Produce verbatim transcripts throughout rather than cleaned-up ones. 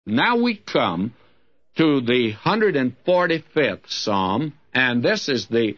Now we come to the one hundred forty-fifth Psalm, and this is the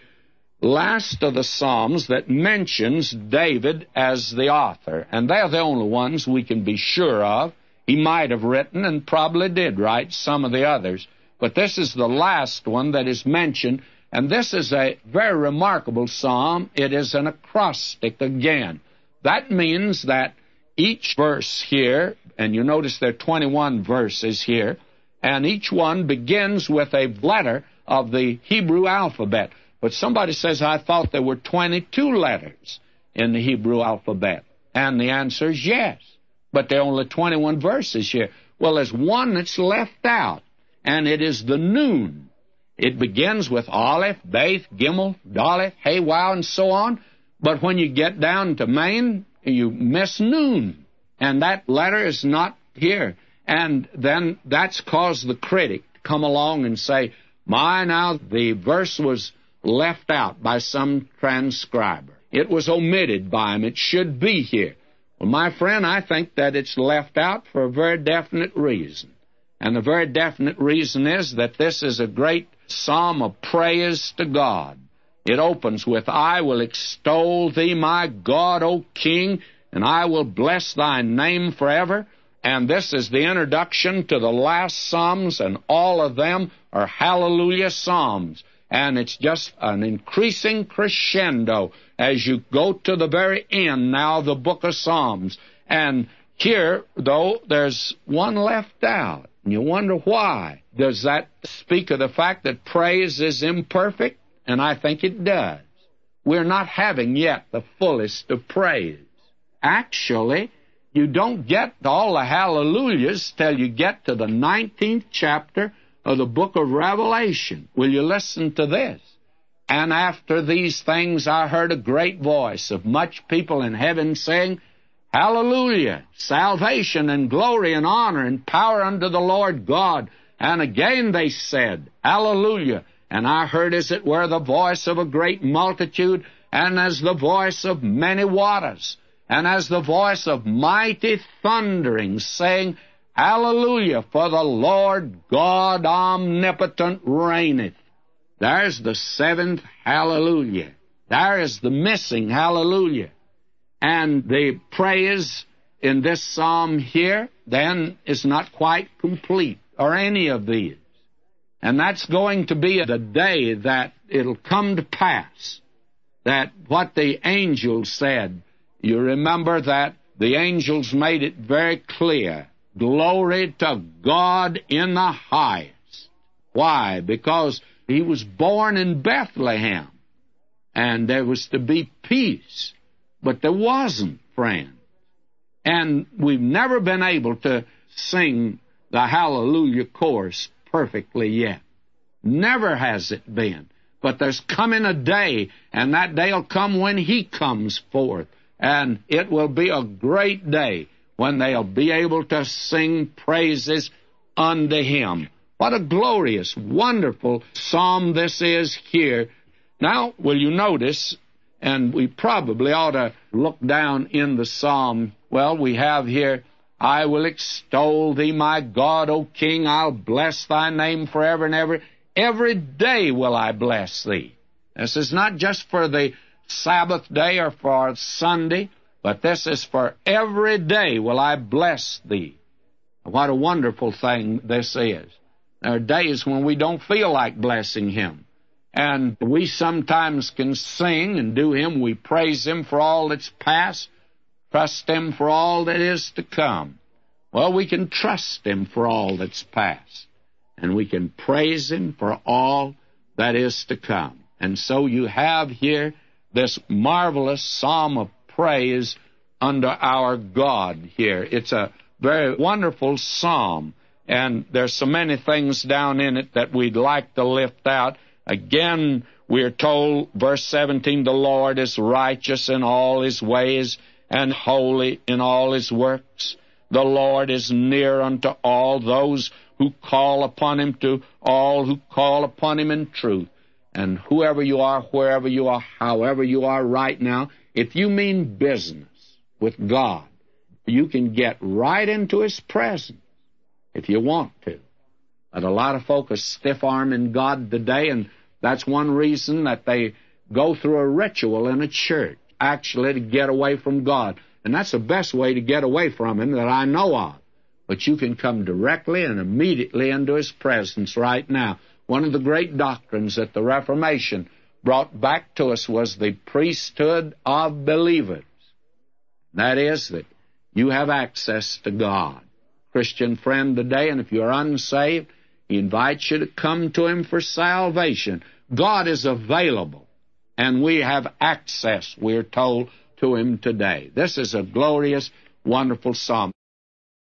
last of the Psalms that mentions David as the author. And they're the only ones we can be sure of. He might have written and probably did write some of the others, but this is the last one that is mentioned, and this is a very remarkable psalm. It is an acrostic again. That means that each verse here, and you notice there are twenty-one verses here, and each one begins with a letter of the Hebrew alphabet. But somebody says, I thought there were twenty-two letters in the Hebrew alphabet. And the answer is yes. But there are only twenty-one verses here. Well, there's one that's left out, and it is the Nun. It begins with Aleph, Beth, Gimel, Daleth, Hey, Wow, and so on. But when you get down to Main, you miss Nun. And that letter is not here. And then that's caused the critic to come along and say, my, now the verse was left out by some transcriber. It was omitted by him. It should be here. Well, my friend, I think that it's left out for a very definite reason. And the very definite reason is that this is a great psalm of praise to God. It opens with, I will extol thee, my God, O King, and I will bless thy name forever. And this is the introduction to the last psalms, and all of them are hallelujah psalms. And it's just an increasing crescendo as you go to the very end now of the book of Psalms. And here, though, there's one left out. And you wonder why. Does that speak of the fact that praise is imperfect? And I think it does. We're not having yet the fullest of praise. Actually, you don't get all the hallelujahs till you get to the nineteenth chapter of the book of Revelation. Will you listen to this? And after these things I heard a great voice of much people in heaven saying, Hallelujah! Salvation and glory and honor and power unto the Lord God. And again they said, Hallelujah! And I heard as it were the voice of a great multitude, and as the voice of many waters, and as the voice of mighty thundering, saying, Hallelujah, for the Lord God omnipotent reigneth. There's the seventh hallelujah. There is the missing hallelujah. And the praise in this psalm here, then, is not quite complete, or any of these. And that's going to be the day that it'll come to pass, that what the angels said, you remember that the angels made it very clear, glory to God in the highest. Why? Because he was born in Bethlehem, and there was to be peace. But there wasn't, friend. And we've never been able to sing the Hallelujah chorus perfectly yet. Never has it been. But there's coming a day, and that day will come when he comes forth. And it will be a great day when they'll be able to sing praises unto him. What a glorious, wonderful psalm this is here. Now, will you notice, and we probably ought to look down in the psalm. Well, we have here, I will extol thee, my God, O King. I'll bless thy name forever and ever. Every day will I bless thee. This is not just for the Sabbath day or for Sunday, but this is for every day will I bless thee. What a wonderful thing this is. There are days when we don't feel like blessing him. And we sometimes can sing and do him. We praise him for all that's past, trust him for all that is to come. Well, we can trust him for all that's past, and we can praise him for all that is to come. And so you have here this marvelous psalm of praise unto our God here. It's a very wonderful psalm, and there's so many things down in it that we'd like to lift out. Again, we're told, verse seventeen, the Lord is righteous in all his ways and holy in all his works. The Lord is near unto all those who call upon him, to all who call upon him in truth. And whoever you are, wherever you are, however you are right now, if you mean business with God, you can get right into his presence. if you want to. But a lot of folk are stiff-arming God today, and that's one reason that they go through a ritual in a church, actually to get away from God. And that's the best way to get away from Him that I know of. But you can come directly and immediately into His presence right now. One of the great doctrines that the Reformation brought back to us was the priesthood of believers. That is, that you have access to God. Christian friend today, and if you're unsaved, He invites you to come to Him for salvation. God is available, and we have access, we're told, to Him today. This is a glorious, wonderful psalm.